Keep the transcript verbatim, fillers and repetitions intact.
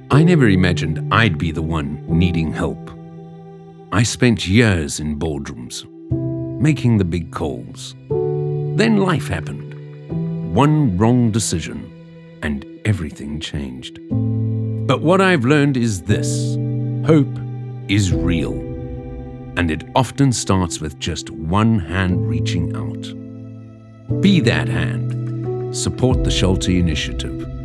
I never imagined I'd be the one needing help. I spent years in boardrooms, making the big calls. Then life happened. One wrong decision, and everything changed. But what I've learned is this: hope is real, and it often starts with just one hand reaching out. Be that hand. Support the Schulte Initiative.